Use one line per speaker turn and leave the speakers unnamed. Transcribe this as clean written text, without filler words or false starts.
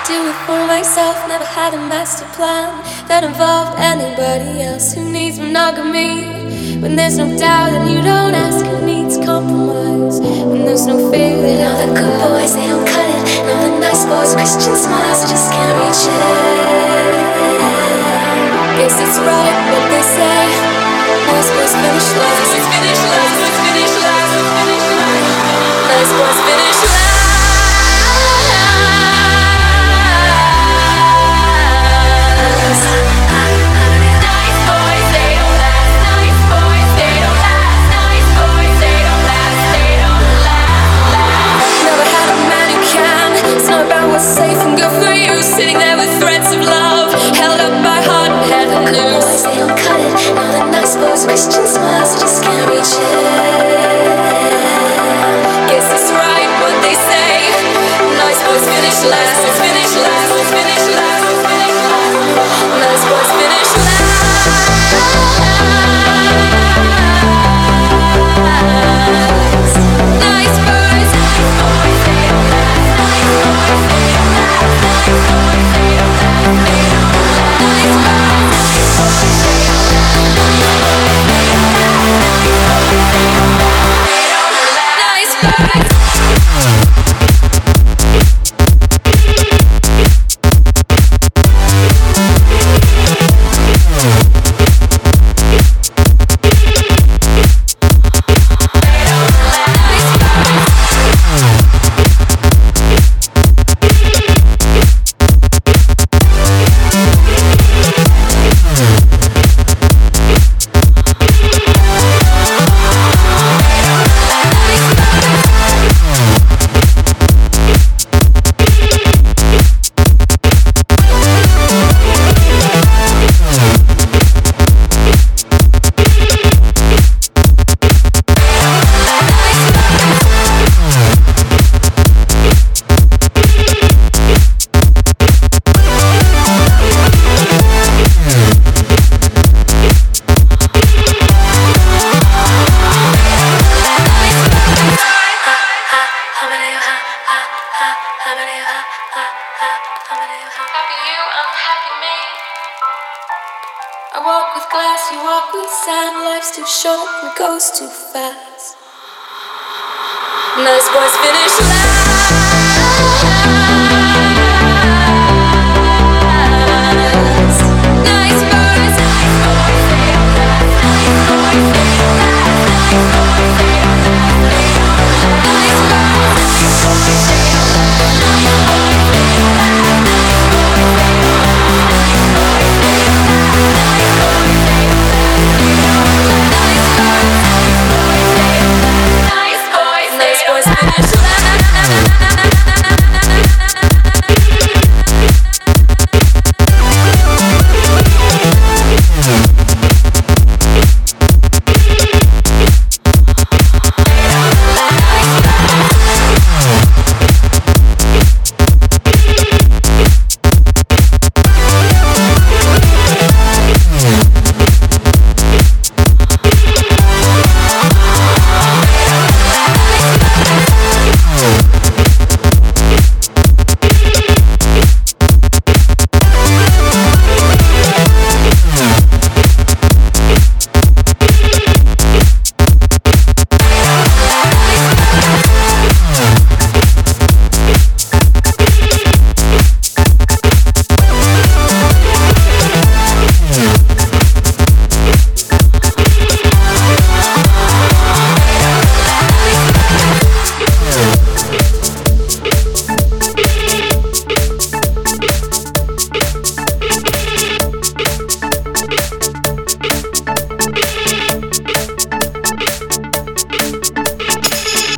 Do it for myself, never had a master plan that involved anybody else who needs monogamy. When there's no doubt and you don't ask who needs compromise. When there's no fear that all the good boys, they don't cut it. And all the nice boys, Christian smiles, I just can't reach it. Guess it's right what they say. Nice boys finish last. Finish last. Finish last. Finish last. Nice boys finish last. Safe and good for you, sitting there with threads of love, held up by heart and head and loose. They don't cut it, and all the nice boys, Christian smiles, I just can't reach it. Guess it's right what they say. Nice boys finish last, finish last, finish last, finish last. Nice boys finish last. Nice boys, they don't last. Nice boys, they don't last. Nice boys, they don't last. They don't last. Nice boys, they don't last. Nice boys. I walk with glass, you walk with sand. Life's too short and goes too fast. Nice boys finish last.